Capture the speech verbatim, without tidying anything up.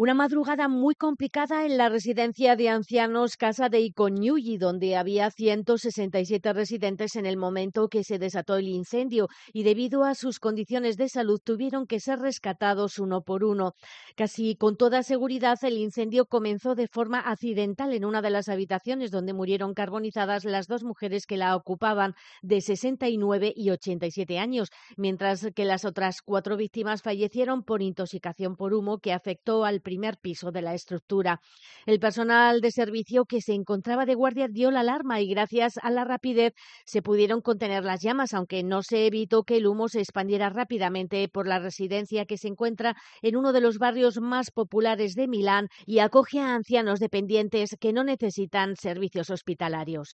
Una madrugada muy complicada en la residencia de ancianos Casa dei Coniugli, donde había ciento sesenta y siete residentes en el momento que se desató el incendio y debido a sus condiciones de salud tuvieron que ser rescatados uno por uno. Casi con toda seguridad el incendio comenzó de forma accidental en una de las habitaciones donde murieron carbonizadas las dos mujeres que la ocupaban, de sesenta y nueve y ochenta y siete años, mientras que las otras cuatro víctimas fallecieron por intoxicación por humo que afectó al primer piso de la estructura. El personal de servicio que se encontraba de guardia dio la alarma y gracias a la rapidez se pudieron contener las llamas, aunque no se evitó que el humo se expandiera rápidamente por la residencia que se encuentra en uno de los barrios más populares de Milán y acoge a ancianos dependientes que no necesitan servicios hospitalarios.